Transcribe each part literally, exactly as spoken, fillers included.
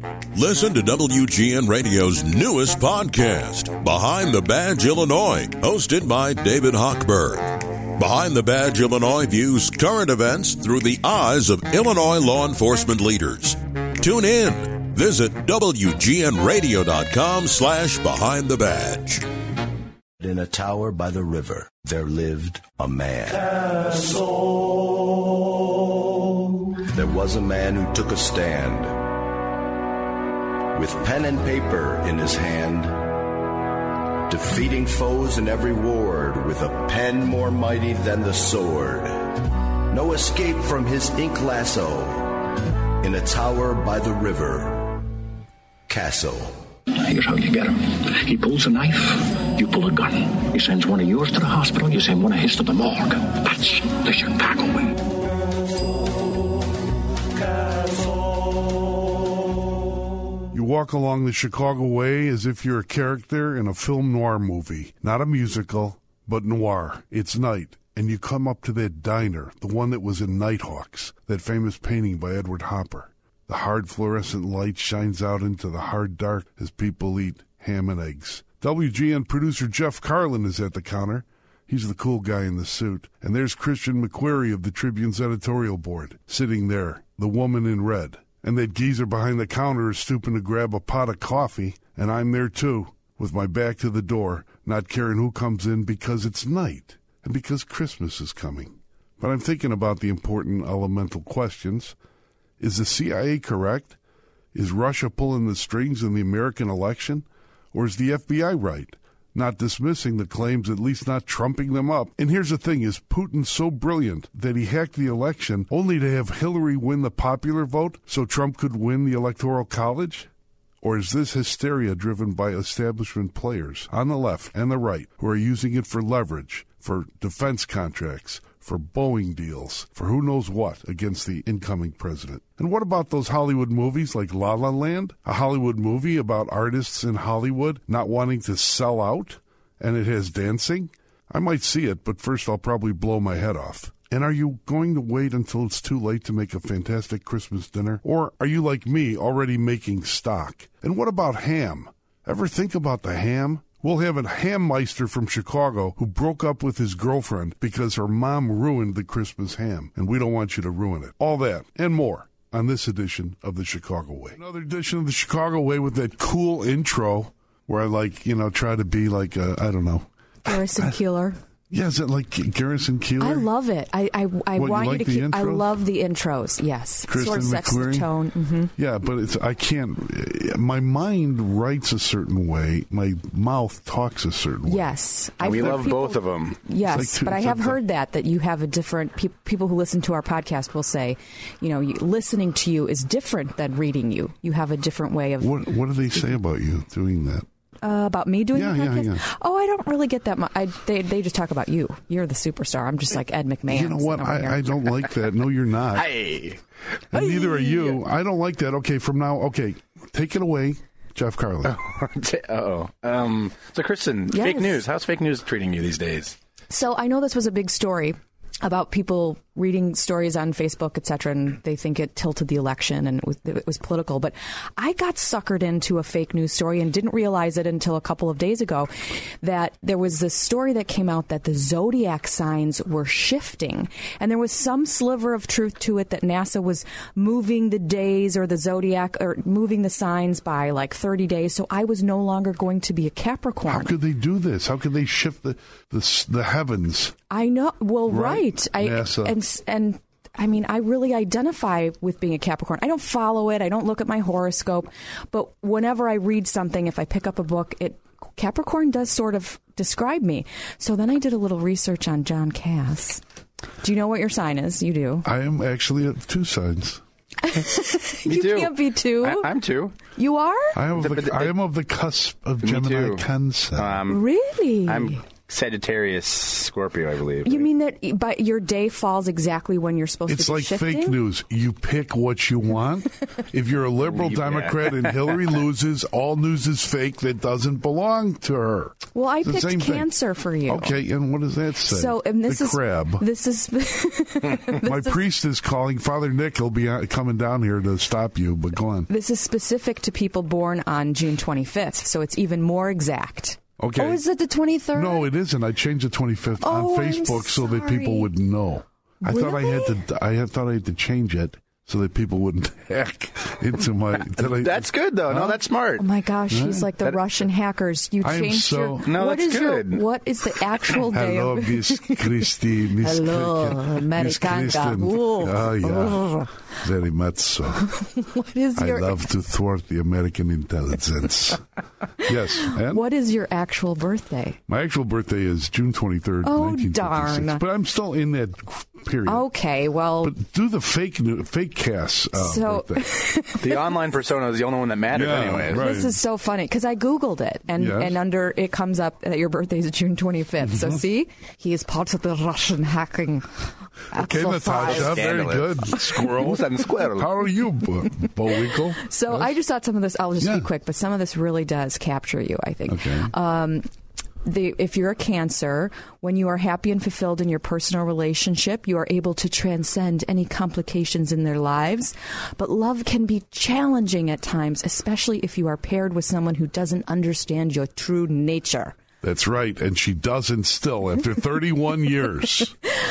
Listen to W G N Radio's newest podcast, Behind the Badge Illinois, hosted by David Hochberg. Behind the Badge Illinois views current events through the eyes of Illinois law enforcement leaders. Tune in. Visit W G N radio dot com slash behind the badge. In a tower by the river, there lived a man. Castle. There was a man who took a stand. With pen and paper in his hand, defeating foes in every ward with a pen more mighty than the sword. No escape from his ink lasso in a tower by the river, Castle. Here's how you get him. He pulls a knife, you pull a gun. He sends one of yours to the hospital, you send one of his to the morgue. That's the Chicago way. You walk along the Chicago way as if you're a character in a film noir movie. Not a musical, but noir. It's night, and you come up to that diner, the one that was in Nighthawks, that famous painting by Edward Hopper. The hard fluorescent light shines out into the hard dark as people eat ham and eggs. W G N producer Jeff Carlin is at the counter. He's the cool guy in the suit. And there's Christian McQuarrie of the Tribune's editorial board, sitting there, the woman in red. And that geezer behind the counter is stooping to grab a pot of coffee, and I'm there too, with my back to the door, not caring who comes in because it's night, and because Christmas is coming. But I'm thinking about the important elemental questions. Is the C I A correct? Is Russia pulling the strings in the American election? Or is the F B I right? Not dismissing the claims, at least not trumping them up. And here's the thing, is Putin so brilliant that he hacked the election only to have Hillary win the popular vote so Trump could win the Electoral College? Or is this hysteria driven by establishment players on the left and the right who are using it for leverage, for defense contracts, for Boeing deals, for who knows what against the incoming president? And what about those Hollywood movies like La La Land? A Hollywood movie about artists in Hollywood not wanting to sell out, and it has dancing? I might see it, but first I'll probably blow my head off. And are you going to wait until it's too late to make a fantastic Christmas dinner? Or are you like me, already making stock? And what about ham? Ever think about the ham? We'll have a hammeister from Chicago who broke up with his girlfriend because her mom ruined the Christmas ham, and we don't want you to ruin it. All that and more on this edition of the Chicago Way. Another edition of the Chicago Way with that cool intro where I, like, you know, try to be like, a, I don't know. Garrison Keillor. Yeah, is it like Garrison Keillor? I love it. I I, I what, want you, you like to keep. Intros? I love the intros. Yes, Kristen sort of sets McQuarrie? the tone. Mm-hmm. Yeah, but it's I can't. My mind writes a certain way. My mouth talks a certain way. Yes, I we love people, both of them. Yes, like two, but I have like heard that that you have a different. Pe- people who listen to our podcast will say, you know, you, listening to you is different than reading you. You have a different way of. What What do they say about you doing that? Uh, about me doing yeah, the podcast? Yeah, yeah. Oh, I don't really get that much. I, they, they just talk about you. You're the superstar. I'm just like Ed McMahon. You know what? I, I don't like that. No, you're not. Hey. And hey. Neither are you. I don't like that. Okay, from now, okay, take it away, Jeff Carlin. Uh-oh. Um, so, Kristen, yes. Fake news. How's fake news treating you these days? So I know this was a big story about people reading stories on Facebook, et cetera, and they think it tilted the election and it was, it was political. But I got suckered into a fake news story and didn't realize it until a couple of days ago that there was this story that came out that the zodiac signs were shifting. And there was some sliver of truth to it that NASA was moving the days or the zodiac or moving the signs by like thirty days. So I was no longer going to be a Capricorn. How could they do this? How could they shift the the, the heavens? I know. Well, right. right. I, NASA. And And I mean, I really identify with being a Capricorn. I don't follow it. I don't look at my horoscope. But whenever I read something, if I pick up a book, it Capricorn does sort of describe me. So then I did a little research on John Cass. Do you know what your sign is? You do. I am actually at two signs. Me you too. can't be two. I, I'm two. You are? I am, of the, the, the, I am of the cusp of me Gemini too. Cancer. Um, really? I'm Sagittarius, Scorpio, I believe. You mean that but your day falls exactly when you're supposed It's to be like shifting? fake news. You pick what you want. If you're a liberal Believe that. Democrat and Hillary loses, all news is fake that doesn't belong to her. Well, I It's the picked same thing. Cancer for you. Okay, and what does that say? So, and this the is crab. This is My priest is calling. Father Nick will be out- coming down here to stop you, but go on. this is specific to people born on June twenty-fifth, so it's even more exact. Okay. Oh, is it the twenty-third? No, it isn't. I changed the twenty-fifth Oh, on I'm Facebook so that sorry. people would know. I thought I had Really? to. I had, thought I had to change it so that people wouldn't hack into my. That I, That's good, though. No, that's smart. Oh my gosh, he's like the That- Russian hackers. You I am changed so- your. No, what that's is your- good. what is the actual day Hello, of Miss Christie. Miss Hello, Cri- Miss Americana. Kristen. Ooh. Oh, yeah. Oh. Very much so. What is I your love to thwart the American intelligence. Yes. And What is your actual birthday? my actual birthday is June twenty-third, Oh, nineteen fifty-six. darn. But I'm still in that period. Okay, well, But do the fake new, fake cast uh, So- birthday. The online persona is the only one that matters Yeah, anyway. right. this is so funny because I Googled it and, Yes. and under it comes up that your birthday is June twenty-fifth. Mm-hmm. So see, he is part of the Russian hacking Okay, exercise. Natasha, very Scandalous. good. Squirrel. and squirrel. How are you, Bo- Bowinkle? So I just thought some of this, I'll just Yeah. be quick, but some of this really does capture you, I think. Okay. Um, the, if you're a Cancer, when you are happy and fulfilled in your personal relationship, you are able to transcend any complications in their lives. But love can be challenging at times, especially if you are paired with someone who doesn't understand your true nature. That's right, and she doesn't still after thirty-one years.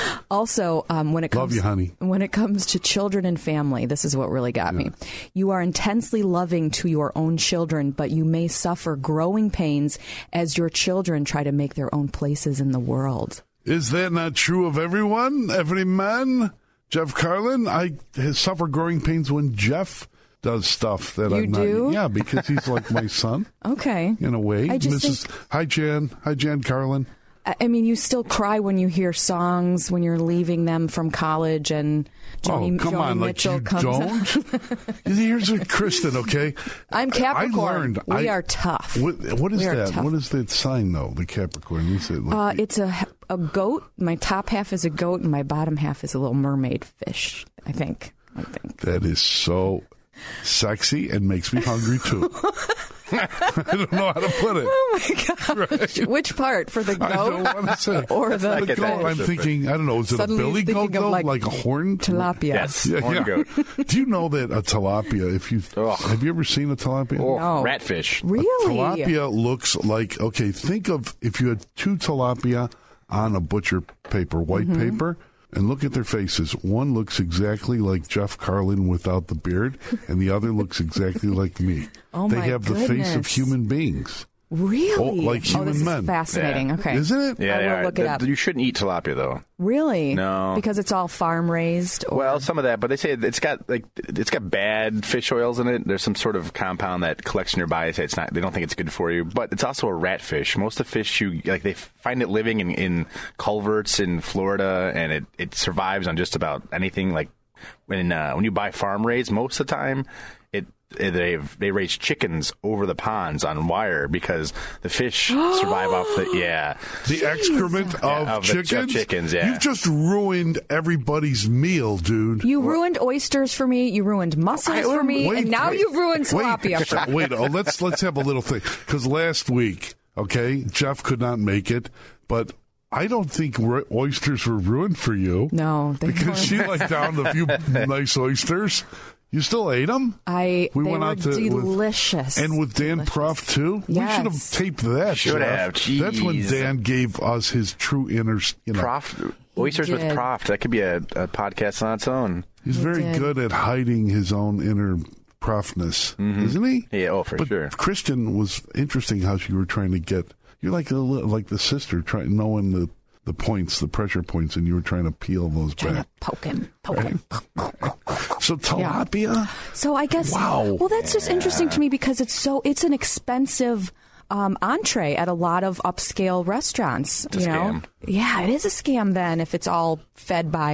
Also, um, when it comes Love you, honey. when it comes to children and family, this is what really got me. You are intensely loving to your own children, but you may suffer growing pains as your children try to make their own places in the world. Is that not true of everyone, every man? Jeff Carlin, I suffer growing pains when Jeff does stuff that You I'm not. do? Yeah, because he's like my son Okay. in a way. I just Missus think- Hi, Jan. Hi, Jan Carlin. I I mean, you still cry when you hear songs when you're leaving them from college, and Joni, oh, come Joni on, Mitchell like you comes don't. out. Here's a Kristen, okay? I'm Capricorn. I learned. We I- are tough. What, what is We are that? tough. What is that sign, though? The Capricorn. You said, Uh, it's a a goat. My top half is a goat, and my bottom half is a little mermaid fish. I think. I think. that is so sexy and makes me hungry too. I don't know how to put it. Oh my gosh! Which part for the I don't goat want to say. or the, not The get goat, that I'm different. thinking, I don't know, is it Suddenly a billy he's goat, thinking of though? like Like, a horn? tilapia? Yes, Yeah, horn yeah. goat. Do you know that a tilapia, if you, Ugh. have you ever seen a tilapia? Oh, No. ratfish. Really? Tilapia looks like, okay, think of if you had two tilapia on a butcher paper, white Mm-hmm. paper, and look at their faces. One looks exactly like Jeff Carlin without the beard, and the other looks exactly like me. Oh, they my have the face of goodness. human beings. Really? Oh, like human oh, this men. is fascinating. Yeah. Okay. Isn't it? Yeah, I they will are. look it The- up. You shouldn't eat tilapia, though. Really? No. Because it's all farm raised. Or... Well, some of that, but they say it's got like it's got bad fish oils in it. There's some sort of compound that collects in your body. They say it's not. They don't think it's good for you. But it's also a rat fish. Most of the fish you like, they find it living in, in culverts in Florida, and it, it survives on just about anything. Like when uh, when you buy farm raised, most of the time it. They they raise chickens over the ponds on wire because the fish survive off the yeah The excrement of, Yeah, of the chickens? chickens, yeah. You've just ruined everybody's meal, dude. You ruined oysters for me. You ruined mussels for me, Wait, and now wait, you've ruined wait, tilapia for me. Wait, oh, let's let's have a little thing because last week, okay, Jeff could not make it, but I don't think ro- oysters were ruined for you. No, they because weren't. she like downed a few nice oysters. You still ate them? I We they went were out to with- delicious, and with Dan Delicious. Proft too. We should have Yes. taped that. Should Jeff. have. That's when Jeez. Dan gave us his true inner. You know, Prof, oysters with did. Prof. That could be a, a podcast on its own. he's He very did. good at hiding his own inner Profness, isn't he? Mm-hmm. Yeah, oh, for but sure. Kristen was interesting how she were trying to get. You're like a, li- like the sister, trying knowing the the points, the pressure points, and you were trying to peel those Trying back. to poke him, poke him. So tilapia. So I guess. Wow. Well, that's just interesting to me because it's so it's an expensive um, entree at a lot of upscale restaurants. a you know, scam. yeah, it is a scam. Then if it's all fed by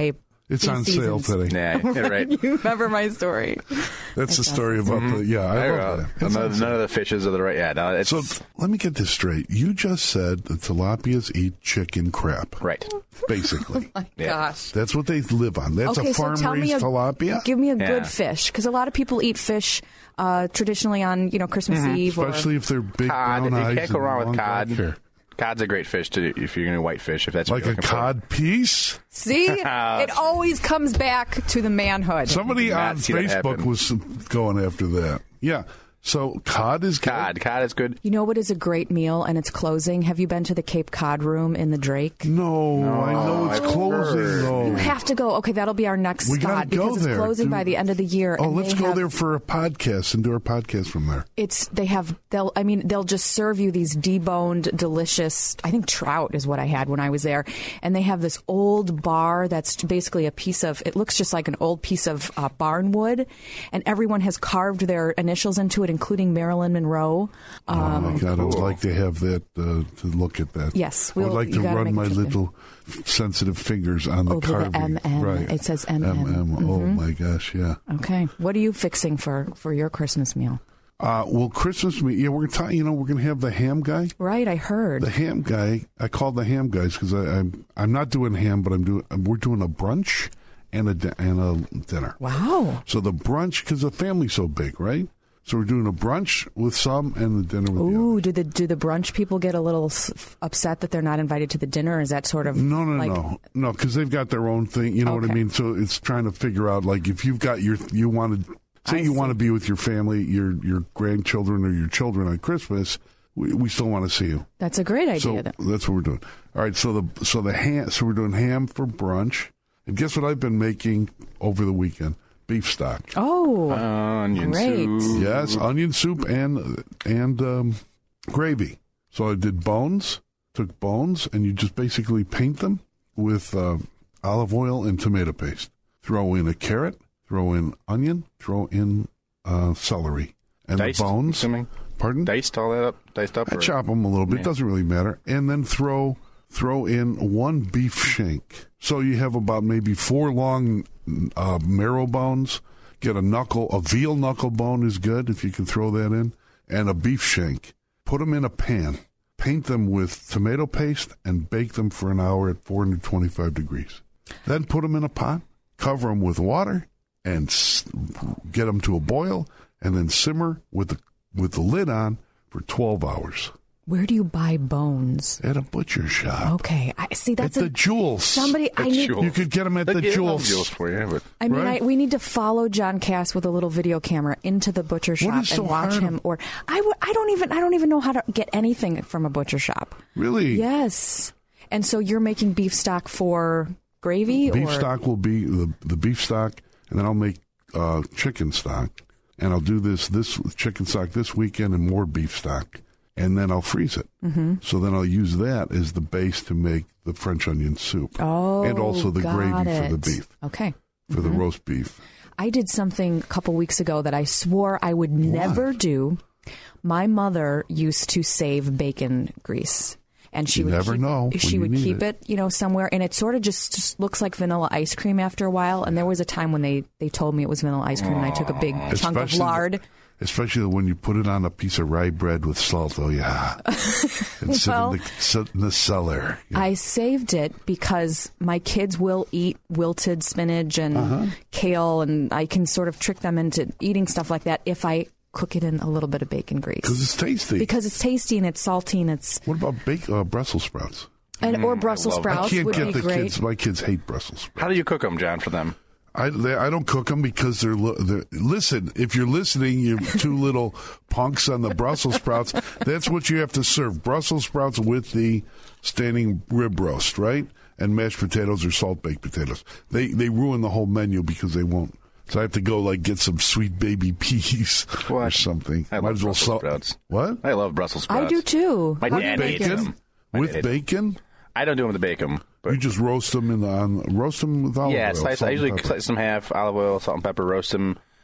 It's in on seasons. sale today. Yeah, you're right. You remember my story. That's the story about Mm-hmm. the, yeah, I, I love uh, that. It's none, on none sale. of the fishes are the right. Yeah, no, it's So let me get this straight. You just said that tilapias eat chicken crap, right. basically. My Yeah. gosh. That's what they live on. That's Okay, a so tell me farm-raised a, tilapia? Give me a Yeah. good fish, because a lot of people eat fish uh, traditionally on you know Christmas Eve. Especially or, if they're big Cod. brown eyes. You can't go and wrong long with black cod. hair. Cod's a great fish to if you're going to white fish. If that's Like what a you're looking for. cod piece? see, it always comes back to the manhood. Somebody Did not on see that Facebook happen. was going after that. Yeah. So cod is good. Cod. Cod is good. You know what is a great meal, and it's closing? Have you been to the Cape Cod Room in the Drake? No, I know it's I've closing heard. though. You have to go. Okay, that'll be our next We spot gotta go because there, it's closing dude. by the end of the year. Oh, and let's they go have- there for a podcast and do our podcast from there. It's they have they'll I mean they'll just serve you these deboned delicious I think trout is what I had when I was there, and they have this old bar that's basically a piece of it looks just like an old piece of uh, barnwood, and everyone has carved their initials into it, including Marilyn Monroe. Oh my God, I would like to have that, uh, to look at that. Yes, I would we'll- like you to gotta run make a my trip little sensitive fingers on the Over the carving. M M. Right. It says M M. M M. Oh my gosh, yeah. Okay, what are you fixing for for your Christmas meal? Uh, well, Christmas meat. Yeah, we're talking. You know, we're going to have the ham guy. Right, I heard. The ham guy. I call the ham guys because I'm I'm not doing ham, but I'm doing. We're doing a brunch and a di- and a dinner. Wow. So the brunch, because the family's so big, right? So we're doing a brunch with some and the dinner with the Ooh, others. do the do the brunch people get a little s- upset that they're not invited to the dinner? Or is that sort of No, no, like, no, no, because they've got their own thing. You know what I Okay. mean? So it's trying to figure out, like, if you've got your, you want to say I you see. want to be with your family, your your grandchildren or your children on Christmas, we, we still want to see you. That's a great idea. So then. that's what we're doing. All right. So the so the ham. So we're doing ham for brunch, and guess what I've been making over the weekend? Beef stock. Oh, Onion Great. soup. Yes, onion soup and and um, gravy. So I did bones. Took bones, and you just basically paint them with uh, olive oil and tomato paste. Throw in a carrot. Throw in onion. Throw in uh, celery and Diced, the bones. assuming? Pardon? Diced all that up? Diced up? I or- chop them a little bit. Yeah. Doesn't really matter. And then throw throw in one beef shank. So you have about maybe four long uh, marrow bones. Get a knuckle, a veal knuckle bone is good if you can throw that in, and a beef shank. Put them in a pan. Paint them with tomato paste and bake them for an hour at four hundred twenty-five degrees. Then put them in a pot, cover them with water, and s- get them to a boil, and then simmer with the with the lid on for twelve hours where do you buy bones? at a butcher shop. Okay, I see. That's at a the Jewels. somebody. I need. Jewels. You could get them at They the get Jewels. Jewels for you, but I mean, Right? I, we need to follow John Cass with a little video camera into the butcher shop is and so watch hard? him. Or I, w- I don't even I don't even know how to get anything from a butcher shop. Really? Yes, and so you're making beef stock for gravy. Beef or? stock will be the the beef stock, and then I'll make uh, chicken stock, and I'll do this this chicken stock this weekend and more beef stock, and then I'll freeze it. Mm-hmm. So then I'll use that as the base to make the French onion soup, Oh, and also the got gravy it. for the beef, Okay. for the roast beef. I did something a couple weeks ago that I swore I would never do. My mother used to save bacon grease. And she You would never keep, know when she you would need keep it. it. you know, somewhere, and it sort of just, just looks like vanilla ice cream after a while. And there was a time when they, they told me it was vanilla ice cream, and I took a big chunk of Especially- lard. Especially when you put it on a piece of rye bread with salt. Oh yeah, and sit Well, in, the, sit in the cellar. Yeah. I saved it because my kids will eat wilted spinach and Uh-huh. kale, and I can sort of trick them into eating stuff like that if I cook it in a little bit of bacon grease. Because it's tasty. Because it's tasty and it's salty and it's What about bake, uh, Brussels sprouts? and or Brussels love- I I sprouts can't would get be the great. kids. My kids hate Brussels sprouts. how do you cook them, John, for them? I they, I don't cook them because they're, li- they're listen. If you're listening, you two little punks on the Brussels sprouts. That's what you have to serve: Brussels sprouts with the standing rib roast, right? And mashed potatoes or salt baked potatoes. They they ruin the whole menu because they won't. So I have to go like get some sweet baby peas or What? something. I Might love as well Brussels salt- sprouts. What? I love Brussels sprouts. I do too. My How dad do you hates make it? them. My With dad- bacon? I don't do them with the bacon. But You just roast them in the, on roast them with olive yeah, oil. slice, salt I and usually pepper. slice them half, olive oil, salt and pepper, roast them,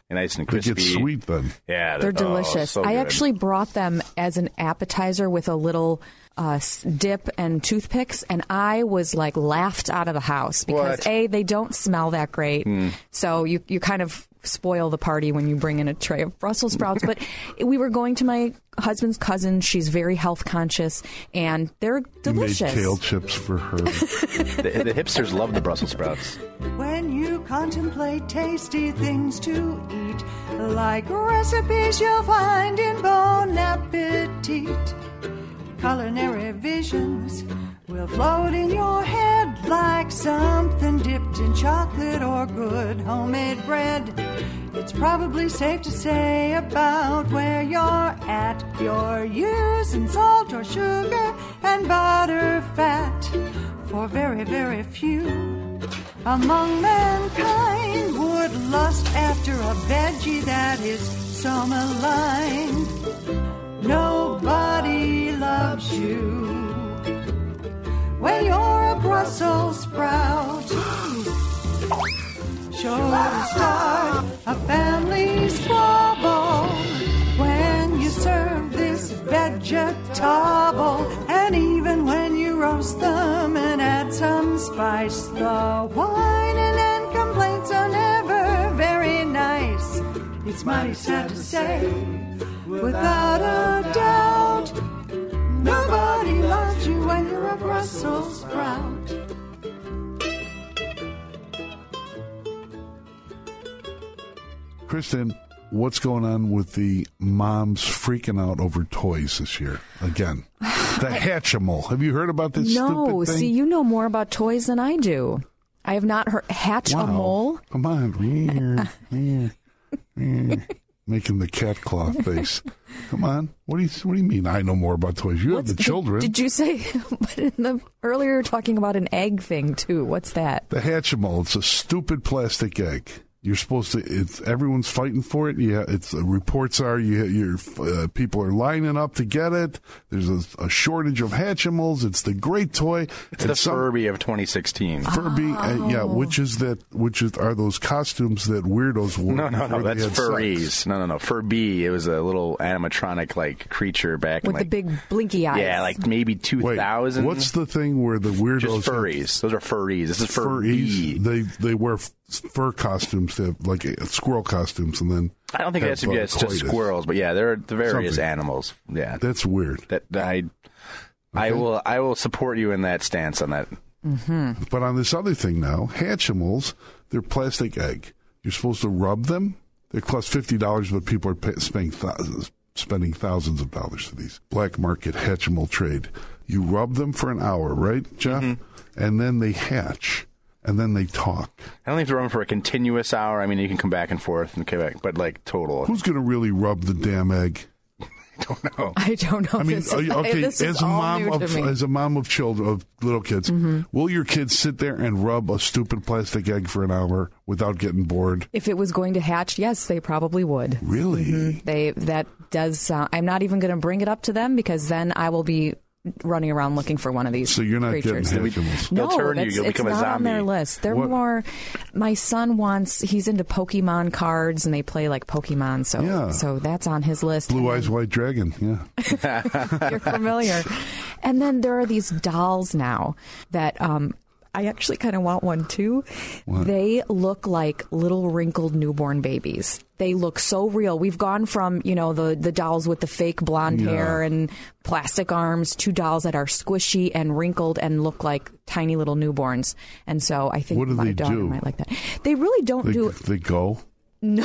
nice and They crispy. get sweet then. Yeah, They're oh, delicious. so I good. actually brought them as an appetizer with a little uh, s- dip and toothpicks, and I was like laughed out of the house because What? A, they don't smell that great, Mm. so you you kind of spoil the party when you bring in a tray of Brussels sprouts. But we were going to my husband's cousin. She's very health conscious, and they're You delicious. made kale chips for her. the, the hipsters love the Brussels sprouts. When you contemplate tasty things to eat, like recipes you'll find in Bon Appetit, culinary visions will float in your head like something dipped in chocolate or good homemade bread. It's probably safe to say about where you're at, you're using salt or sugar and butter fat. For very, very few among mankind would lust after a veggie that is so maligned. Nobody loves you when you're a Brussels sprout. Sure to start a family squabble when you serve this vegetable. And even when you roast them and add some spice, the whining and complaints are never very nice. It's mighty sad to say, without a doubt, nobody loves you when you're a Brussels sprout. Kristen, what's going on with the moms freaking out over toys this year? Again, the Hatchimal. Have you heard about this No, stupid thing? see, you know more about toys than I do. I have not heard hatch wow. a mole. Come on. Making the cat claw face. Come on. What do you What do you mean? I know more about toys. You What's have the children. Did, did you say? But in the earlier, you were talking about an egg thing too. What's that? The Hatchimal. It's a stupid plastic egg. You're supposed to. It's everyone's fighting for it. Yeah, it's uh, reports are you. Your uh, people are lining up to get it. There's a, a shortage of Hatchimals. It's the great toy. It's And the some- Furby of twenty sixteen. Furby, uh, yeah. Which is that? Which is are those costumes that weirdos wore? No, no, no. before they That's had furries. sex? No, no, no. Furby. It was a little animatronic like creature back With in the like big blinky eyes. yeah, like maybe two Wait, thousand. what's the thing where the weirdos just have furries? Those are furries. This is furries? Furby. They they wear f- fur costumes, to have, like uh, squirrel costumes, and then I don't think it has to have, be uh, it's just coitus. squirrels, but yeah, they're the various Something. animals. Yeah, That's weird. that I I will I will support you in that stance on that. But on this other thing now, Hatchimals, they're plastic egg. You're supposed to rub them. They cost fifty dollars, but people are pay, spending thousands, spending thousands of dollars for these black market Hatchimal trade. You rub them for an hour, right, Jeff? Mm-hmm. And then they hatch, and then they talk. I don't have to run for a continuous hour. I mean, you can come back and forth and come back, but like total. Who's going to really rub the damn egg? I don't know. I don't know. I mean, this are is, you- okay, this is as a all mom new of to me. as a mom of children of little kids, Mm-hmm. will your kids sit there and rub a stupid plastic egg for an hour without getting bored? If it was going to hatch, yes, they probably would. Really? They that does. Sound, I'm not even going to bring it up to them because then I will be running around looking for one of these. So you're not creatures. getting Hatchimals. No, They'll turn you. that's, You'll it's become a not on their zombie. list. They're What- more. My son wants. He's into Pokemon cards, and they play like Pokemon. So, Yeah. so that's on his list. Blue And Eyes White Dragon, yeah. You're familiar. And then there are these dolls now that um, I actually kind of want one too. They look like little wrinkled newborn babies. They look so real. We've gone from, you know, the, the dolls with the fake blonde Yeah. hair and plastic arms to dolls that are squishy and wrinkled and look like tiny little newborns. And so I think What do my they daughter do? might like that. They really don't They, do they go. no.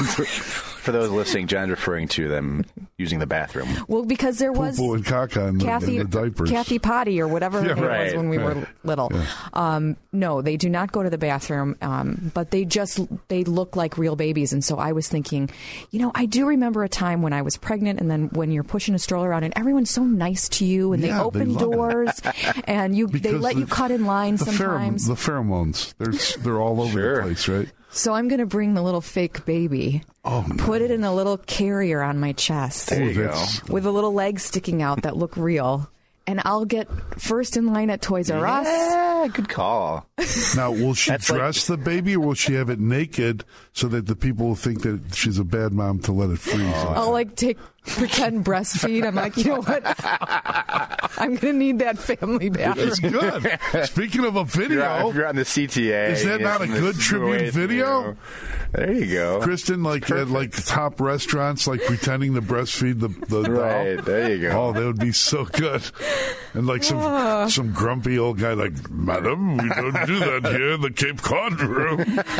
For those listening, John's referring to them using the bathroom. Well, because there was Poo and caca in the, Kathy, in the diapers. Kathy Potty or whatever her Yeah, name was right, when we right. were little. Um, no, they do not go to the bathroom, um, but they just they look like real babies. And so I was thinking, you know, I do remember a time when I was pregnant, and then when you're pushing a stroller around, and everyone's so nice to you, and Yeah, they open they love it. doors, and you they Because let the- you cut in line the sometimes. Pherom- the pheromones, they're, they're all over Sure. the place, right? So I'm going to bring the little fake baby, Oh, put it in a little carrier on my chest There you go. that's- with a little leg sticking out that look real. and I'll get first in line at Toys R Us. Yeah, good call. Now, will she That's dress the baby, or will she have it naked so that the people will think that she's a bad mom to let it freeze? I'll like take pretend breastfeed. I'm like, you know what? I'm gonna need that family bathroom. That's good. Speaking of a If you're, video, on, if you're on the C T A, is that you not a know, good this is the tribute way to video? go. There you go. Kristen, like at like top restaurants, like pretending to breastfeed the the doll. Right, there you go. Oh, that would be so good. And like some Ah. some grumpy old guy, like, Madam, we don't do that here in the Cape Cod room.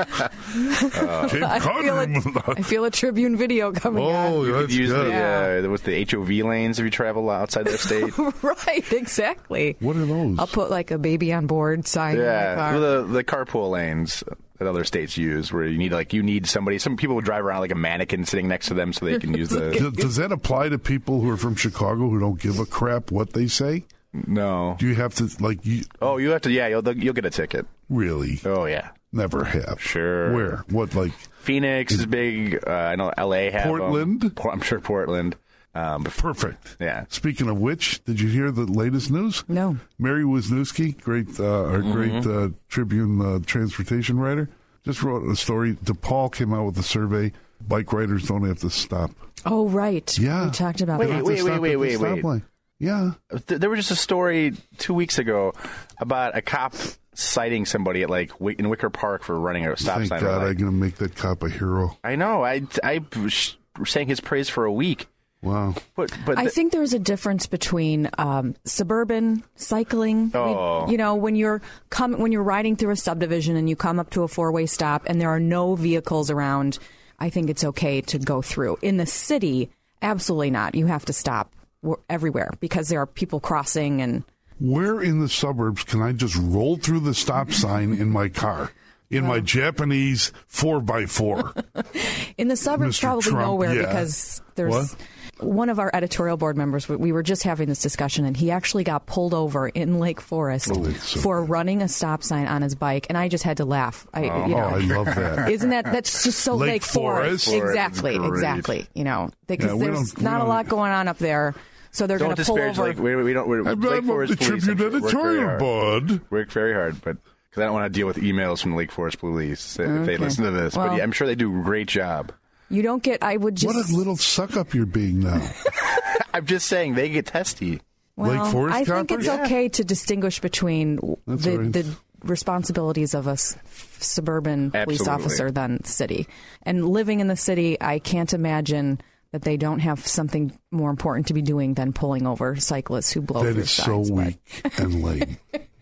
Cape I Cod feel, room. a, I feel a Tribune video coming Oh, on. You could that's use good. the, uh, what's the H O V lanes if you travel outside their state. Right, exactly. What are those? I'll put like a baby on board sign in my Yeah, car. well, the the carpool lanes that other states use, where you need like you need somebody. Some people would drive around like a mannequin sitting next to them so they can use the. Does, does that apply to people who are from Chicago who don't give a crap what they say? No. Do you have to, like, you Oh, you have to. Yeah, you'll you'll get a ticket. really Oh yeah. never have? Sure. Where? What, like, Phoenix is big. Uh, I know L A have 'em. Portland? Por- I'm sure Portland. Um, but perfect. Yeah. Speaking of which, did you hear the latest news? No. Mary Wisniewski, great, uh, our great uh, Tribune uh, transportation writer, just wrote a story. DePaul came out with a survey. Bike riders don't have to stop. Oh, right. Yeah. We talked about They Wait, don't have that. to wait, stop wait, at the wait, wait. stoplight. Yeah. Th- there was just a story two weeks ago about a cop citing somebody at like Wick- in Wicker Park for running a stop Thank sign. God Like, I'm going to make that cop a hero. I know. I I was sang his praise for a week. Wow. But but I th- think there's a difference between um, suburban cycling. We- Oh. you know, when you're com- when you're riding through a subdivision and you come up to a four-way stop and there are no vehicles around, I think it's okay to go through. In the city, absolutely not. You have to stop w- everywhere because there are people crossing and. Where in the suburbs can I just roll through the stop sign in my car? In my Japanese four by four. In the suburbs, Mister probably Trump, nowhere yeah. because there's What? one of our editorial board members. We were just having this discussion, and he actually got pulled over in Lake Forest Oh, that's so for running a stop sign on his bike, and I just had to laugh. I, Oh, you know, I love that. Isn't that that's just so Lake Lake, Forest? Forest? Exactly, Great. exactly. You know, because Yeah, we there's don't- we not a don't- lot going on up there, so they're don't going to pull disparage over. like we, we don't. We're, I'm, Lake I'm Forest the Police Tribune I'm sure work very editorial hard. board. Work very hard, but because I don't want to deal with emails from the Lake Forest Police if they Okay. listen to this. Well- but yeah, I'm sure they do a great job. You don't get. I would just. What a little suck up you're being now. I'm just saying they get testy. Well, Lake Forest I think copper? it's Yeah. okay to distinguish between That's the, all right. the responsibilities of a s- suburban police Absolutely. officer than city. And living in the city, I can't imagine that they don't have something more important to be doing than pulling over cyclists who blow That through is so signs. But- weak and lame.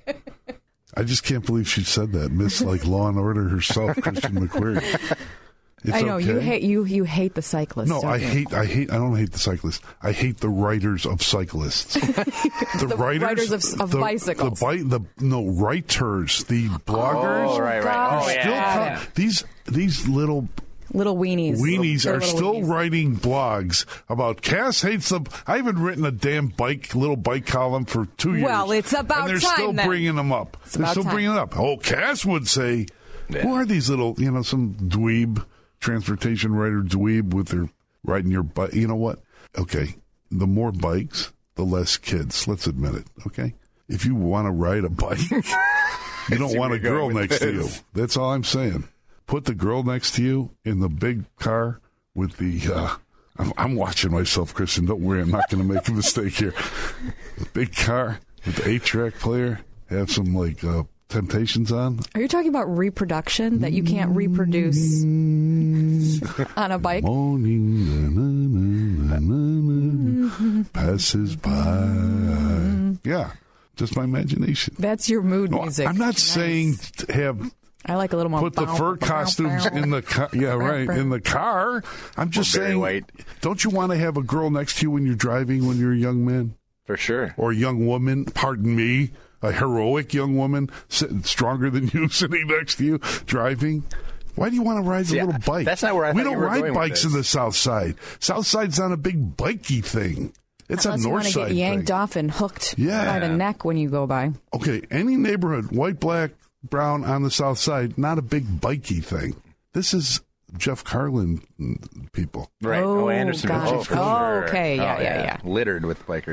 I just can't believe she said that. Miss like Law and Order herself, Christian McQuarrie. It's I know okay. you hate you you hate the cyclists. No, don't I you? hate, I hate, I don't hate the cyclists. I hate the writers of cyclists. the, The writers of- of the, bicycles. The, bi- the no writers, the bloggers. Oh, right, right. gosh. Oh, yeah. Still yeah. co- these these little Little weenies. weenies They're are little still weenies. writing blogs about Cass hates them. I haven't written a damn bike little bike column for two years. Well, it's about and they're time, still then. bringing them up. It's they're about still time. bringing it up. Oh, Cass would say, who are these little, you know, some dweeb transportation writer dweeb with their riding your bike? You know what? Okay, the more bikes, the less kids. Let's admit it. Okay, if you want to ride a bike, you don't see want where a you're girl going with next to you. this. That's all I'm saying. Put the girl next to you in the big car with the. Uh, I'm, I'm watching myself, Christian. Don't worry, I'm not going to make a mistake here. The big car with the eight-track player. Have some like uh, Temptations on. Are you talking about reproduction that you can't reproduce on a bike? Morning, na, na, na, na, na, passes by. Yeah, just my imagination. That's your mood No, music. I'm not Nice. saying to have I like a little more. put the bow, fur bow, costumes bow. in the car. Yeah, right, in the car. I'm just Or Barry saying, White. don't you want to have a girl next to you when you're driving when you're a young man For sure. or a young woman? Pardon me, a heroic young woman sitting stronger than you, sitting next to you, driving. Why do you want to ride See, a little bike? that's not where I we thought don't you were ride going with bikes in this. the South Side. South Side's not a big bikey thing. It's Unless a you North want to Side get yanked thing. off and hooked Yeah. by the neck when you go by. Okay, any neighborhood, white, black, brown on the South Side, not a big bikey thing. This is Jeff Carlin mm, people. Right. Oh, Oh, Anderson. gosh. Oh, for Oh, sure. okay. Yeah, Oh, yeah, yeah. Littered with bikers.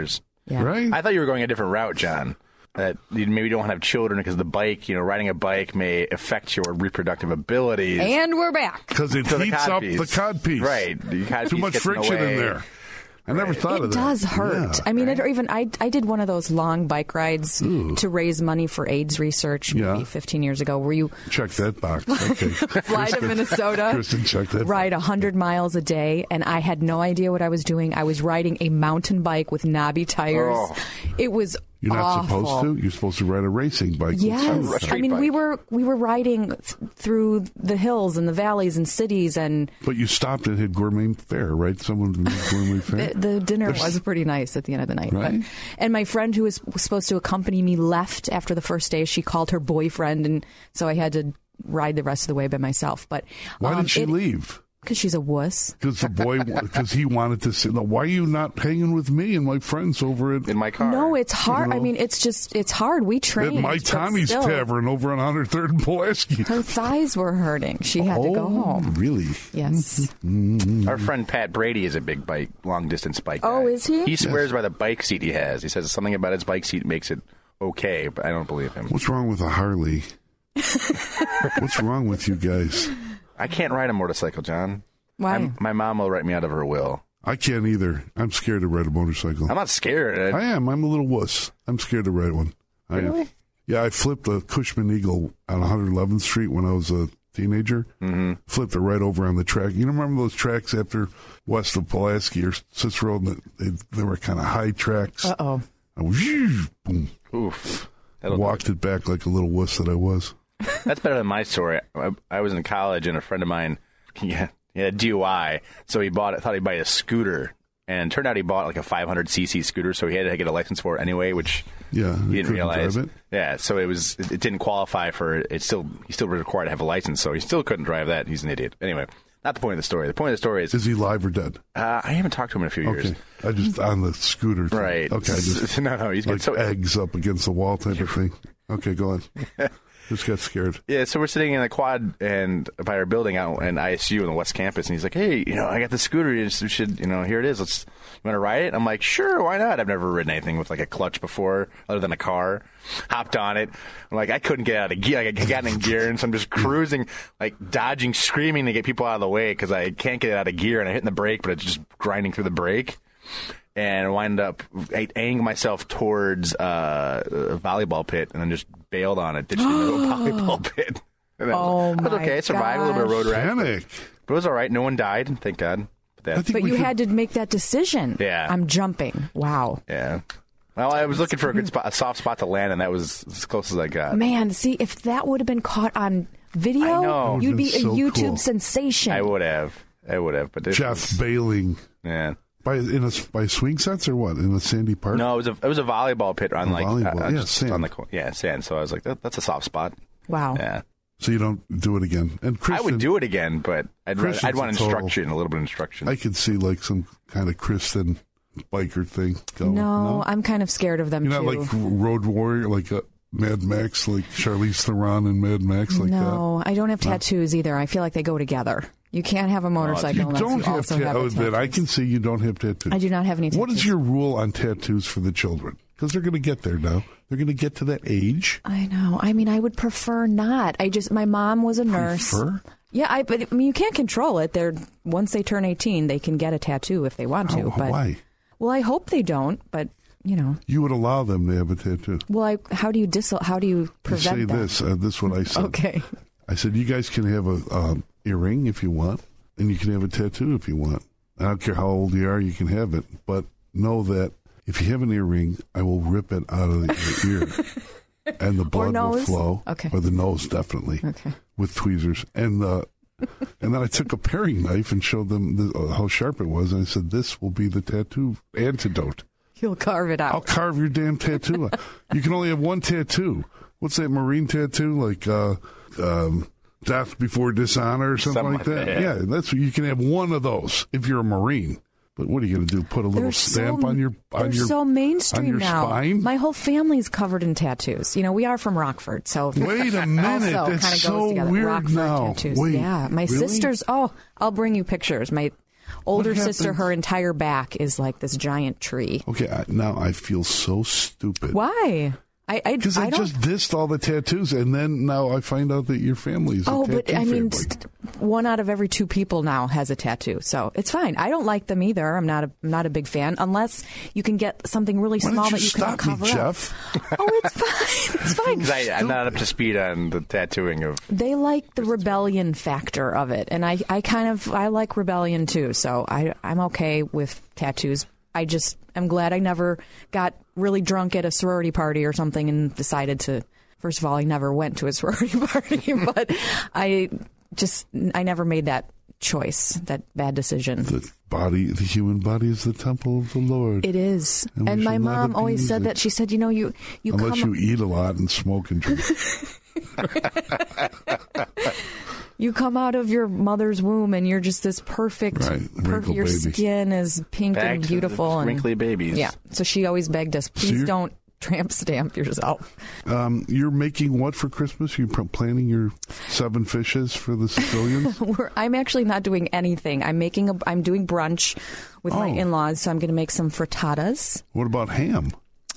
Yeah. Right? I thought you were going a different route, John. That you maybe don't want to have children because the bike, you know, riding a bike may affect your reproductive abilities. And we're back. Because it So the heats cod up piece. the cod piece. Right. The cod Too piece much gets in the friction in way. there. I never thought It of that. does hurt. Yeah. I mean, it, or even I, I did one of those long bike rides Ooh. to raise money for AIDS research maybe Yeah. fifteen years ago, where you Check that box. Okay. fly to Minnesota, Kristen, check that ride one hundred miles a day, and I had no idea what I was doing. I was riding a mountain bike with knobby tires. Oh. It was You're not awful. supposed to. You're supposed to ride a racing bike. Yes, Street I mean bike. we were we were riding th- through the hills and the valleys and cities, and But you stopped and had gourmet fare, right? Someone made gourmet fare. the, the dinner was pretty nice at the end of the night. Right. But, and my friend who was supposed to accompany me left after the first day. She called her boyfriend, and so I had to ride the rest of the way by myself. But Why um, did she it- leave? Because she's a wuss. Because the boy, because he wanted to sit. Why are you not hanging with me and my friends over at, In my car. No, it's hard. You know, I mean, it's just it's hard. We at trained. my but Tommy's still, Tavern over on one hundred third and Pulaski? Her thighs were hurting. She had to go Oh, home. Really? Yes. Our friend Pat Brady is a big bike, long distance bike guy. Oh, is he? He swears by the bike seat he has. He says something about his bike seat makes it okay, but I don't believe him. What's wrong with a Harley? What's wrong with you guys? I can't ride a motorcycle, John. Why? I'm, my mom will write me out of her will. I can't either. I'm scared to ride a motorcycle. I'm not scared. I am. I'm a little wuss. I'm scared to ride one. I am. Really? Yeah, I flipped a Cushman Eagle on one hundred eleventh Street when I was a teenager. Mm-hmm. Flipped it right over on the track. You remember those tracks after west of Pulaski or Cicero? They, they, they were kind of high tracks. Uh oh. I was, boom. Oof. That'll do Walked it back like a little wuss that I was. That's better than my story. I, I was in college, and a friend of mine, he had, he had a D U I, so he bought, thought he'd buy a scooter, and it turned out he bought like a five hundred c c scooter, so he had to get a license for it anyway, which Yeah, he he didn't couldn't realize. drive it. Yeah, so it was it, it didn't qualify for it. Still, he still was required to have a license, so he still couldn't drive that. He's an idiot. Anyway, not the point of the story. The point of the story is, Is he live or dead? uh, I haven't talked to him in a few years. Okay. I just, on the scooter thing. Right. Okay. I just, no, no, he's good. like So, eggs up against the wall type of thing. Okay, go on. Just got scared. yeah, so we're sitting in the quad and by our building out in I S U in the West Campus, and he's like, "Hey, you know, I got the scooter. You should, you know, here it is. Let's, you want to ride it?" I'm like, "Sure, why not?" I've never ridden anything with like a clutch before, other than a car. Hopped on it. I'm like, I couldn't get out of gear. Like, I got in gear, and so I'm just cruising, like dodging, screaming to get people out of the way because I can't get it out of gear, and I'm hitting the brake, but it's just grinding through the brake. And I wind up angling myself towards uh, a volleyball pit, and then just bailed on it, ditched into a volleyball pit. And then Oh, I was my okay. I survived a little bit of road rash, Panic. but it was all right. No one died, thank God. But I that, think But we you should- had to make that decision. Yeah. I'm jumping. Wow. yeah. Well, I was looking for a good spot, a soft spot to land, and that was as close as I got. Man, see, if that would have been caught on video, I know. you'd be That a would've been YouTube so cool. sensation. I would have. I would have. But this Jeff was- bailing yeah. by in a by swing sets or what in a sandy park? No, it was a it was a volleyball pit on A like volleyball, uh, yeah, just sand. on the co- yeah sand. So I was like, that, that's a soft spot. Wow. Yeah. So you don't do it again. And Kristen, I would do it again, but I'd rather, Christian's I'd want a total- instruction, a little bit of instruction. I could see like some kind of Kristen biker thing going. No, I'm kind of scared of them You're not too. like Road Warrior, like a Mad Max, like Charlize Theron and Mad Max, like no, I don't have tattoos either. I feel like they go together. You can't have a that. motorcycle You unless don't you have also have a tattoos. That I tattoos. can see you don't have tattoos. I do not have any tattoos. What is your rule on tattoos for the children? Because they're going to get there now. They're going to get to that age. I know. I mean, I would prefer not. I just, my mom was a nurse. Prefer? Yeah, I, but I mean, you can't control it. They're once they turn eighteen, they can get a tattoo if they want to. How- but why? well, I hope they don't. But you know, You would allow them to have a tattoo. well, I, how do you dis? How do you You prevent say that? this. Uh, this is what I said. Okay. I said, you guys can have a um, earring if you want, and you can have a tattoo if you want. I don't care how old you are, you can have it. But know that if you have an earring, I will rip it out of the ear, and the blood will nose? flow. Okay. Or the nose, definitely. Okay. With tweezers. And uh, and then I took a paring knife and showed them the, uh, how sharp it was, and I said, this will be the tattoo antidote. You'll carve it I'll out. carve your damn tattoo. You can only have one tattoo. What's that Marine tattoo? Like uh, um, death before dishonor or something, Something like like that? that, Yeah, that's you can have one of those if you're a Marine. But what are you going to do? Put a little They're stamp so, on your on they're your so mainstream on your now. spine? My whole family's covered in tattoos. You know, we are from Rockford, so Wait a minute, also that's kind of so goes together. weird Rockford now. tattoos. Wait, yeah, my really? sisters. Oh, I'll bring you pictures. My older What sister, happened? her entire back is like this giant tree. Okay, I, now I feel so stupid. Why? I I, Because I, I don't. just dissed all the tattoos, and then now I find out that your family is a Oh, tattoo but I mean, family. st- one out of every two people now has a tattoo, so it's fine. I don't like them either. I'm not a I'm not a big fan, unless you can get something really Why small don't that you you can stop me, cover Jeff? up. Oh, it's fine. It's fine. 'Cause I, I'm not up to speed on the tattooing of. They like the rebellion factor of it, and I, I kind of I like rebellion too. So I I'm okay with tattoos. I just I'm glad I never got really drunk at a sorority party or something and decided to. First of all, I never went to a sorority party, but I just I never made that choice, that bad decision. The body, the human body, is the temple of the Lord. It is, And we and my should not mom always abuse said it. that. She said, you know, you you Unless come you eat a lot and smoke and drink. you come out of your mother's womb and you're just this perfect, Right, per- wrinkle your baby. skin is pink Back and to the beautiful and wrinkly babies. Yeah, so she always begged us, please you're- don't tramp stamp yourself. Um, you're making what for Christmas? You're pr- planning your seven fishes for the Sicilians? We're, I'm actually not doing anything. I'm making a. I'm doing brunch with my Oh. in-laws, so I'm going to make some frittatas. What about ham?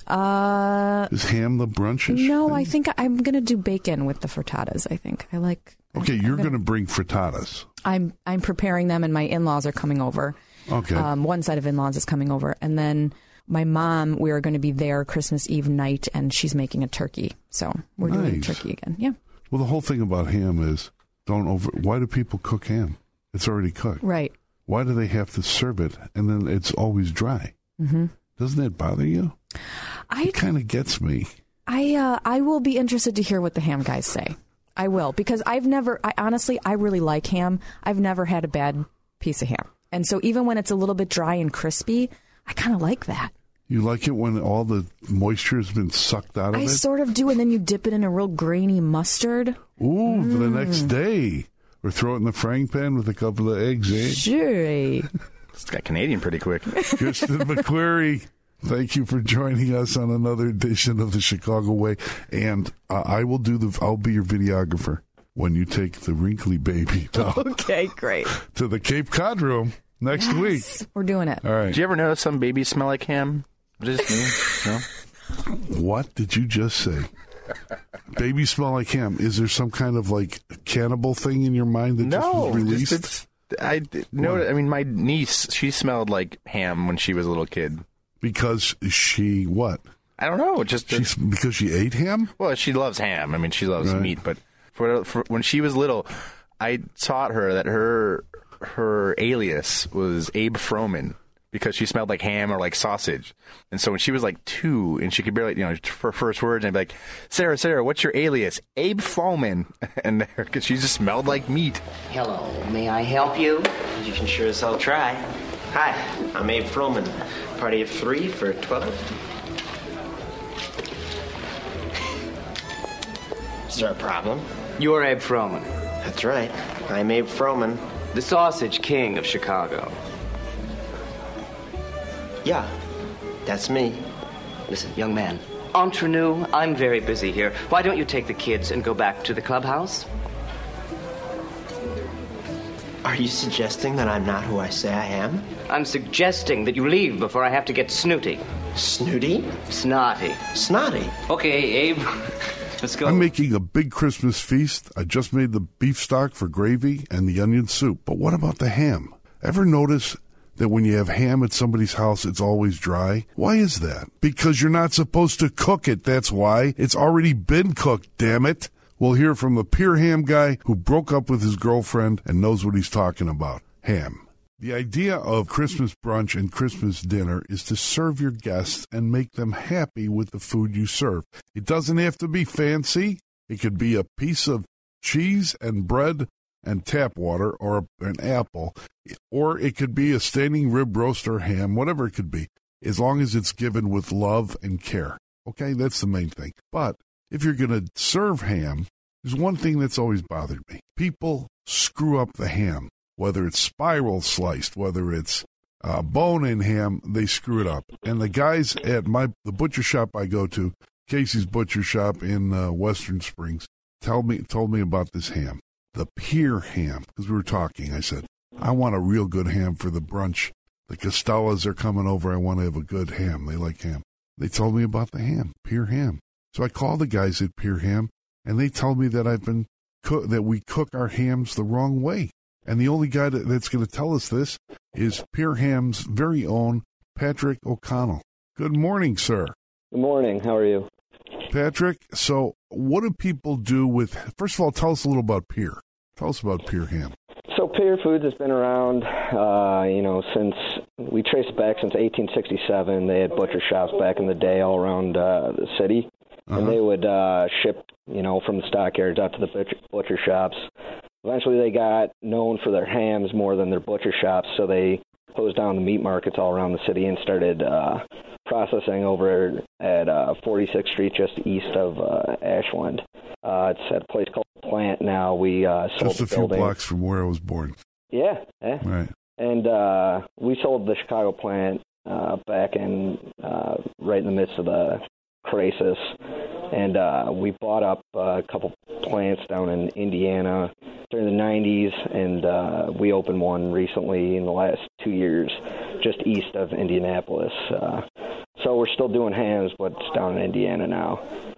Uh, Is ham the brunchish no, thing? I think I'm going to do bacon with the frittatas. I think I like. Okay, you're going to bring frittatas. I'm I'm preparing them, and my in-laws are coming over. Okay. Um, one side of in-laws is coming over, and then my mom. We are going to be there Christmas Eve night, and she's making a turkey. So we're doing Nice. turkey again. Yeah, Well, the whole thing about ham is don't over. Why do people cook ham? It's already cooked. right. Why do they have to serve it and then it's always dry? Mm-hmm. Doesn't that bother you? I It kind of gets me. I uh, I will be interested to hear what the ham guys say. I will, because I've never. I honestly, I really like ham. I've never had a bad piece of ham, and so even when it's a little bit dry and crispy, I kind of like that. You like it when all the moisture has been sucked out of I it? sort of do, and then you dip it in a real grainy mustard. Ooh, for the Mm. next day. Or throw it in the frying pan with a couple of eggs, eh? Sure. It's got Canadian pretty quick. Kristen McQuarrie, thank you for joining us on another edition of the Chicago Way. And uh, I will do the. I'll be your videographer when you take the wrinkly baby down Okay, great. to the Cape Cod room next week. Yes, we're doing it. All right. Did you ever notice some babies smell like ham? Just me? No? What did you just say? Babies smell like ham. Is there some kind of like cannibal thing in your mind that just No, was released? just it's. I no. What? I mean, my niece, she smelled like ham when she was a little kid. because she what? I don't know. Just She's because she ate ham. well, she loves ham. I mean, she loves Right. meat. But for, for when she was little, I taught her that her her alias was Abe Froman because she smelled like ham or like sausage. And so when she was like two and she could barely, you know, her first words, I'd be like, Sarah, Sarah, what's your alias? Abe Froman. And because she just smelled like meat. Hello, may I help you? You can sure as hell try. Hi, I'm Abe Froman. Party of three for twelve. Is there a problem? You're Abe Froman, That's right. I'm Abe Froman. the Sausage King of Chicago. Yeah, that's me. Listen, young man, entre nous, I'm very busy here. Why don't you take the kids and go back to the clubhouse? Are you suggesting that I'm not who I say I am? I'm suggesting that you leave before I have to get snooty. Snooty? Snotty. Snotty? Okay, Abe, let's go. I'm making a big Christmas feast. I just made the beef stock for gravy and the onion soup. But what about the ham? Ever notice that when you have ham at somebody's house, it's always dry? Why is that? Because you're not supposed to cook it, that's why. It's already been cooked, damn it. We'll hear from the pure ham guy who broke up with his girlfriend and knows what he's talking about. Ham. The idea of Christmas brunch and Christmas dinner is to serve your guests and make them happy with the food you serve. It doesn't have to be fancy. It could be a piece of cheese and bread and tap water, or an apple, or it could be a standing rib roast or ham, whatever it could be, as long as it's given with love and care. Okay, that's the main thing. But if you're going to serve ham, there's one thing that's always bothered me. People screw up the ham, whether it's spiral sliced, whether it's uh, bone-in ham, they screw it up. And the guys at my the butcher shop I go to, Casey's Butcher Shop in uh, Western Springs, tell me told me about this ham. The Pier ham, because we were talking. I said, I want a real good ham for the brunch. The Costellas are coming over. I want to have a good ham. They like ham. They told me about the ham, Pier Ham. So I called the guys at Pier Ham, and they told me that I've been co- that we cook our hams the wrong way. And the only guy that, that's going to tell us this is Pier Ham's very own Patrick O'Connell. Good morning, sir. Good morning. How are you? Patrick, so what do people do with, first of all, tell us a little about Pier. Tell us about Pier Ham. So Pier Foods has been around, uh, you know, since, we trace it back since eighteen sixty-seven. They had butcher shops back in the day all around uh, the city. Uh-huh. And they would uh, ship, you know, from the stockyards out to the butcher, butcher shops. Eventually they got known for their hams more than their butcher shops, so they closed down the meat markets all around the city and started uh, processing over at uh, forty-sixth Street, just east of uh, Ashland. Uh, it's at a place called Plant now. We uh, sold just a the few building. blocks from where I was born. Yeah, yeah. Right. And uh, we sold the Chicago plant uh, back in uh, right in the midst of the crisis, and uh, we bought up uh, a couple plants down in Indiana during the nineties, and uh, we opened one recently in the last two years just east of Indianapolis. Uh, so we're still doing hams, but it's down in Indiana now.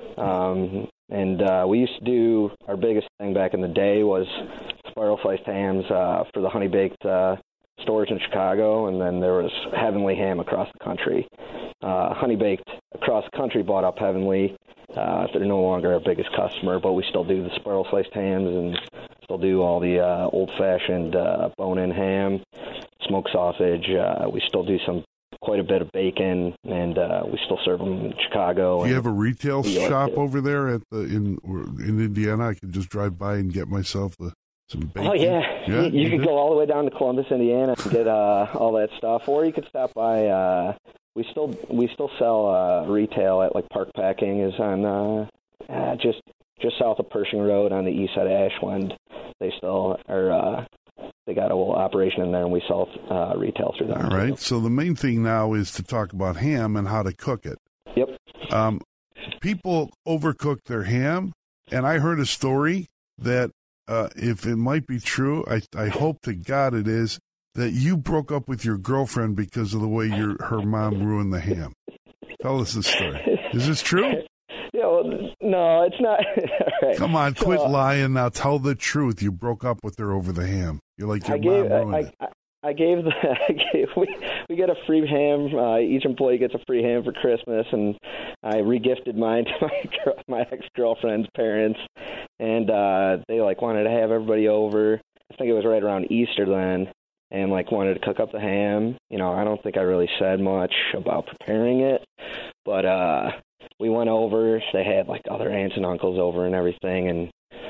Um, and uh, we used to do, our biggest thing back in the day was spiral sliced hams uh, for the Honey Baked uh, stores in Chicago, and then there was Heavenly Ham across the country. Uh, Honey Baked across the country bought up Heavenly. Uh, they're no longer our biggest customer, but we still do the spiral sliced hams and still do all the uh, old-fashioned uh, bone-in ham, smoked sausage. Uh, we still do some quite a bit of bacon, and uh, we still serve them in Chicago. Do you have a retail shop too. over there at the in in Indiana? I could just drive by and get myself the, some bacon. Oh, yeah. yeah You, you, you could go all the way down to Columbus, Indiana, and get uh, all that stuff. Or you could stop by. Uh, we still we still sell uh, retail at, like, Park Packing is on uh, uh, just just south of Pershing Road on the east side of Ashland. They still are. Uh, They got a little operation in there, and we sell uh, retail through them. All right. So the main thing now is to talk about ham and how to cook it. Yep. Um, people overcook their ham, and I heard a story that, uh, if it might be true, I, I hope to God it is, that you broke up with your girlfriend because of the way your her mom ruined the ham. Tell us this story. Is this true? Yeah, well, no, it's not. Right. Come on, quit so, lying now. Tell the truth. You broke up with her over the ham. You're like your I gave, mom ruined I, it. I, I gave the I gave, we we get a free ham. Uh, each employee gets a free ham for Christmas, and I regifted mine to my girl, my ex girlfriend's parents, and uh, they like wanted to have everybody over. I think it was right around Easter then, and like wanted to cook up the ham. You know, I don't think I really said much about preparing it, but uh, we went over. They had like other aunts and uncles over and everything, and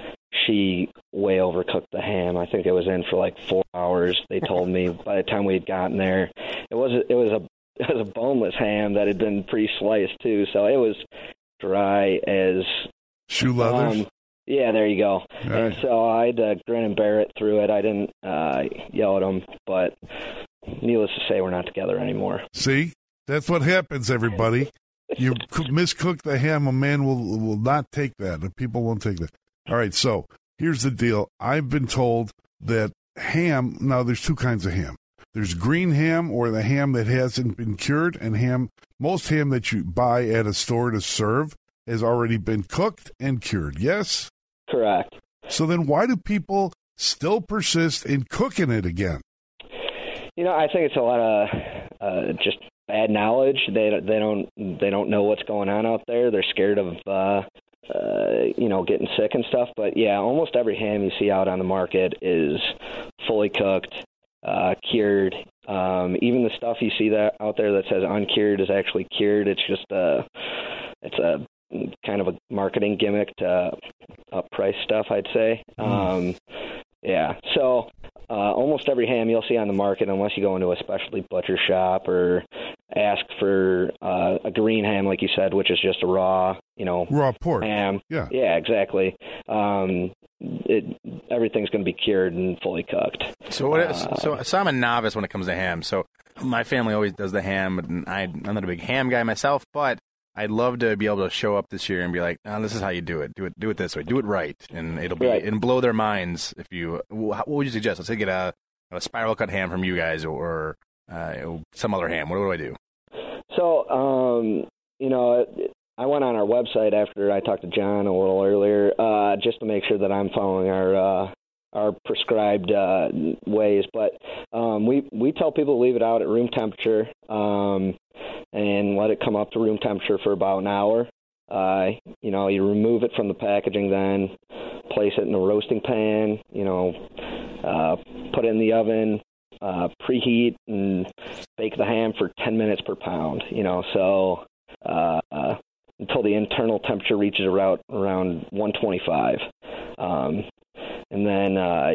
she way overcooked the ham. I think it was in for like four hours. They told me by the time we had gotten there, it was a, it was a it was a boneless ham that had been pre-sliced too, so it was dry as shoe leather. Um, yeah, there you go. Right. And so I had to grin and bear it through it. I didn't uh, yell at them, but needless to say, we're not together anymore. See, that's what happens, everybody. You miscook the ham, a man will will not take that. The people won't take that. All right, so here's the deal. I've been told that ham, now there's two kinds of ham. There's green ham, or the ham that hasn't been cured, and ham, most ham that you buy at a store to serve has already been cooked and cured, yes? Correct. So then why do people still persist in cooking it again? You know, I think it's a lot of uh, just bad knowledge. They they don't they don't know what's going on out there. They're scared of uh, uh, you know getting sick and stuff. But yeah, almost every ham you see out on the market is fully cooked, uh, cured. Um, even the stuff you see that out there that says uncured is actually cured. It's just a it's a kind of a marketing gimmick to up price stuff, I'd say. Mm. Um, yeah, so. Uh, almost every ham you'll see on the market, unless you go into a specialty butcher shop or ask for uh, a green ham, like you said, which is just a raw, you know, raw pork ham. Yeah, yeah, exactly. Um, it, everything's going to be cured and fully cooked. So, what? Is, uh, so, so I'm a novice when it comes to ham. So, my family always does the ham, and I, I'm not a big ham guy myself, but I'd love to be able to show up this year and be like, oh, this is how you do it. Do it do it this way. Do it right. And it'll be right. and blow their minds if you – what would you suggest? Let's say get a a spiral cut ham from you guys or uh, some other ham? What do I do? So, um, you know, I went on our website after I talked to John a little earlier, uh, just to make sure that I'm following our uh, our prescribed uh, ways. But um, we we tell people to leave it out at room temperature um, and let it come up to room temperature for about an hour. Uh, you know, you remove it from the packaging, then place it in a roasting pan. You know, uh, put it in the oven, uh, preheat, and bake the ham for ten minutes per pound. You know, so uh, uh, until the internal temperature reaches around around one twenty-five, um, and then uh,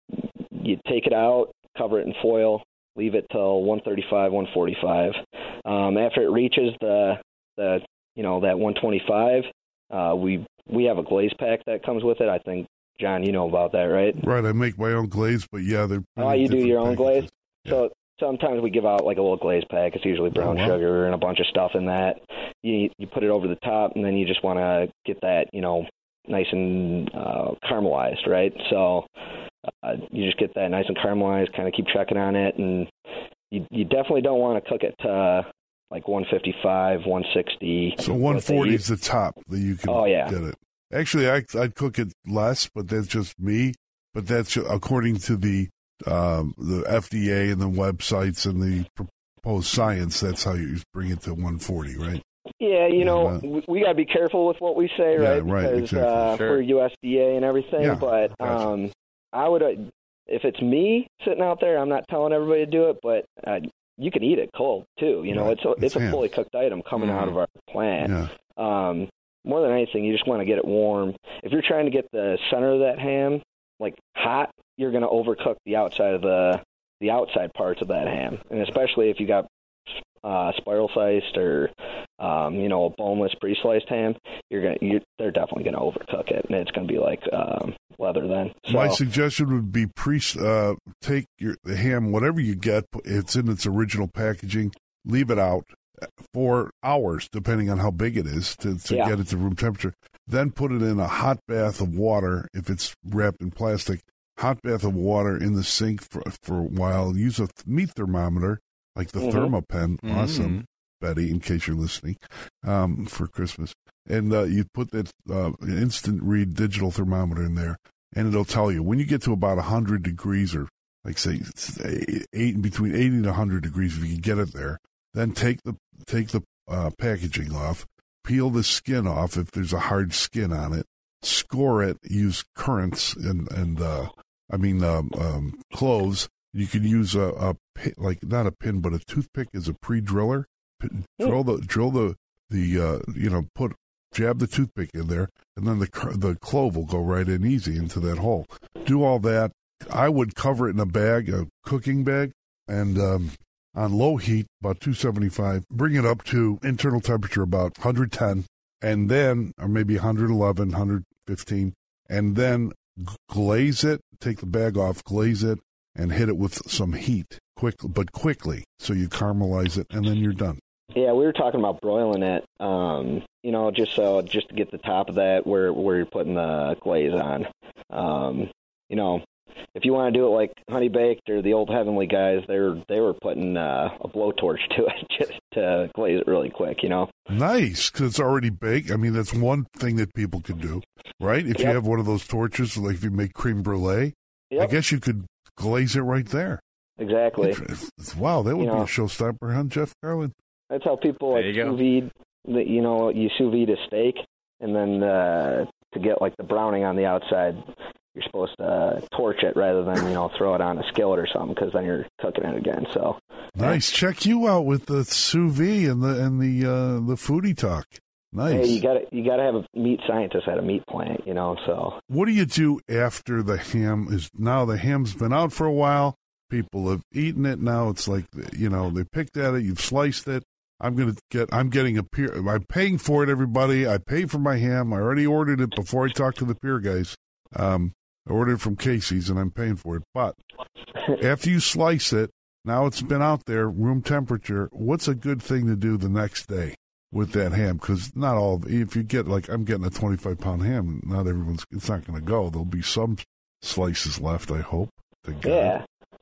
you take it out, cover it in foil, leave it till one thirty-five, one forty-five. Um, after it reaches the the you know, that one twenty-five, uh, we we have a glaze pack that comes with it. I think, John, you know about that, right? Right. I make my own glaze, but yeah, they're oh, you do your own packages. glaze? Yeah. So sometimes we give out like a little glaze pack. It's usually brown oh, wow. sugar and a bunch of stuff in that. You you put it over the top, and then you just want to get that, you know, nice and uh, caramelized, right? So uh, you just get that nice and caramelized, kind of keep checking on it, and you, you definitely don't want to cook it to like one fifty-five, one sixty. So one forty is the top that you can oh, yeah. get it. Actually, I, I'd cook it less, but that's just me. But that's according to the um, the F D A and the websites and the proposed science. That's how you bring it to one forty, right? Yeah, you know, and, uh, we got to be careful with what we say, yeah, right? right, Because exactly. uh, Sure. for U S D A and everything. Yeah, but gotcha. um, I would, uh, if it's me sitting out there, I'm not telling everybody to do it, but uh, you can eat it cold too. You know, right. it's a, it's, it's a ham. fully cooked item coming Mm-hmm. out of our plant. Yeah. Um, more than anything, you just want to get it warm. If you're trying to get the center of that ham like hot, you're going to overcook the outside of the the outside parts of that ham, and especially if you got uh, spiral sliced or um, you know, a boneless pre-sliced ham, you're gonna you're, they're definitely going to overcook it, and it's going to be like um, leather then. So, My suggestion would be pre uh, take your the ham, whatever you get, it's in its original packaging, leave it out for hours, depending on how big it is, to, to Yeah. get it to room temperature. Then put it in a hot bath of water, if it's wrapped in plastic, hot bath of water in the sink for, for a while. Use a meat thermometer, like the Mm-hmm. Thermopen. Mm-hmm. Awesome, Betty, in case you're listening, um, for Christmas. And uh, you put that uh, instant read digital thermometer in there, and it'll tell you when you get to about one hundred degrees, or like say eight, between eighty and one hundred degrees, if you can get it there. Then take the take the uh, packaging off, peel the skin off if there's a hard skin on it, score it, use currants and and uh, I mean um, um, cloves. You can use a, a pin, like not a pin but a toothpick as a pre-driller. P- drill the drill the the uh, you know put jab the toothpick in there, and then the the clove will go right in easy into that hole. Do all that. I would cover it in a bag, a cooking bag, and um, on low heat, about two seventy-five, bring it up to internal temperature about one hundred ten, and then, or maybe one eleven, one fifteen, and then glaze it, take the bag off, glaze it, and hit it with some heat, quick, but quickly, so you caramelize it, and then you're done. Yeah, we were talking about broiling it, um, you know, just so just to get the top of that where where you're putting the glaze on. Um, you know, if you want to do it like Honey Baked or the old Heavenly guys, they were they were putting uh, a blowtorch to it just to glaze it really quick, you know. Nice, because it's already baked. I mean, that's one thing that people can do, right? If Yep. you have one of those torches, like if you make creme brulee, Yep. I guess you could glaze it right there. Exactly. Wow, that would You be know. a showstopper, huh, Jeff Carlin? That's how people like There you go. sous vide. The, you know, you sous vide a steak, and then uh, to get like the browning on the outside, you're supposed to uh, torch it rather than you know throw it on a skillet or something, because then you're cooking it again. So Nice. Check you out with the sous vide and the and the uh, the foodie talk. Nice. hey, you got to you got to have a meat scientist at a meat plant, you know. So What do you do after the ham is now the ham's been out for a while? People have eaten it now. It's like, you know, they picked at it. You've sliced it. I'm gonna get. I'm getting a pier. I'm paying for it. Everybody, I paid for my ham. I already ordered it before I talked to the pier guys. Um, I ordered it from Casey's, and I'm paying for it. But after you slice it, now it's been out there, room temperature. What's a good thing to do the next day with that ham? Because not all. If you get like I'm getting a twenty-five pound ham, not everyone's. It's not going to go. There'll be some slices left. I hope. To go. yeah.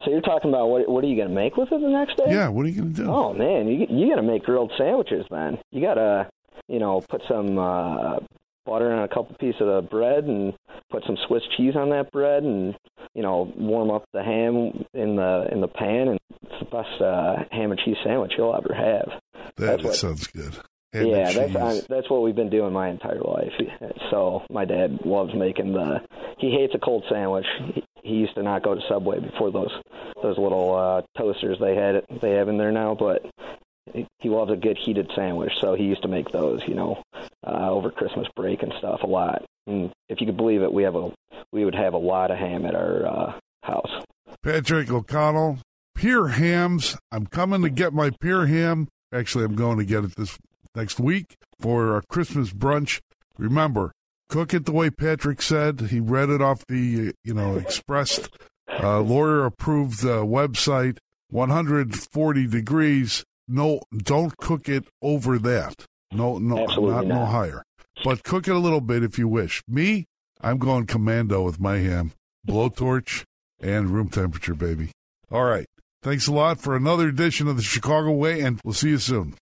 So you're talking about what what are you going to make with it the next day? Yeah, what are you going to do? Oh, man, you you got to make grilled sandwiches then. You got to, you know, put some uh, butter on a couple pieces of bread and put some Swiss cheese on that bread and, you know, warm up the ham in the in the pan, and it's the best uh, ham and cheese sandwich you'll ever have. That that's what, sounds good. Ham yeah, and that's cheese. I, that's what we've been doing my entire life. So my dad loves making the. He hates a cold sandwich. He, he used to not go to Subway before those those little uh, toasters they had they have in there now, but he loves a good heated sandwich. So he used to make those, you know, uh, over Christmas break and stuff a lot. And if you could believe it, we have a we would have a lot of ham at our uh, house. Patrick O'Connell, Pier Hams. I'm coming to get my Pier Ham. Actually, I'm going to get it this next week for a Christmas brunch. Remember, cook it the way Patrick said. He read it off the, you know, expressed, uh, lawyer-approved uh, website, one hundred forty degrees. No, don't cook it over that. No, no, Absolutely not, not no higher. But cook it a little bit if you wish. Me, I'm going commando with my ham. Blowtorch and room temperature, baby. All right. Thanks a lot for another edition of the Chicago Way, and we'll see you soon.